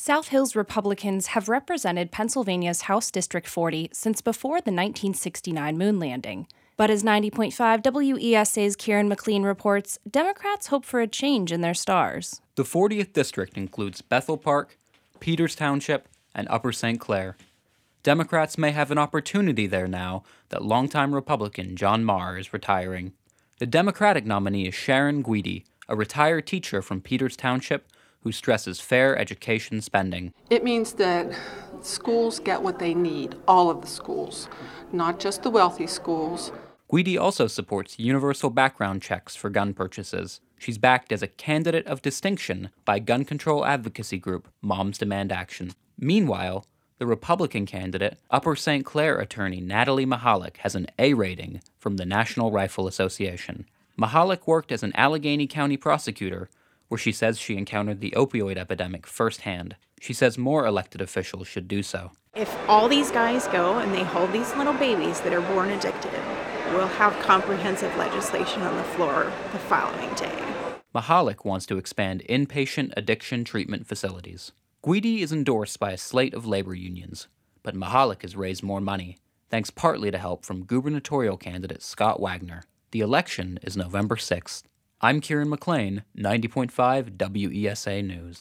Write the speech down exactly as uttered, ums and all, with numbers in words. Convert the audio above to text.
South Hills Republicans have represented Pennsylvania's House District forty since before the nineteen sixty-nine moon landing. But as ninety point five W E S A's Kieran McLean reports, Democrats hope for a change in their stars. The fortieth District includes Bethel Park, Peters Township, and Upper Saint Clair. Democrats may have an opportunity there now that longtime Republican John Marr is retiring. The Democratic nominee is Sharon Guidi, a retired teacher from Peters Township who stresses fair education spending. It means that schools get what they need, all of the schools, not just the wealthy schools. Guidi also supports universal background checks for gun purchases. She's backed as a candidate of distinction by gun control advocacy group Moms Demand Action. Meanwhile, the Republican candidate, Upper Saint Clair attorney Natalie Mahalik, has an A rating from the National Rifle Association. Mahalik worked as an Allegheny County prosecutor, where she says she encountered the opioid epidemic firsthand. She says more elected officials should do so. If all these guys go and they hold these little babies that are born addicted, we'll have comprehensive legislation on the floor the following day. Mahalik wants to expand inpatient addiction treatment facilities. Guidi is endorsed by a slate of labor unions, but Mahalik has raised more money, thanks partly to help from gubernatorial candidate Scott Wagner. The election is November sixth. I'm Kieran McLean, ninety point five W E S A News.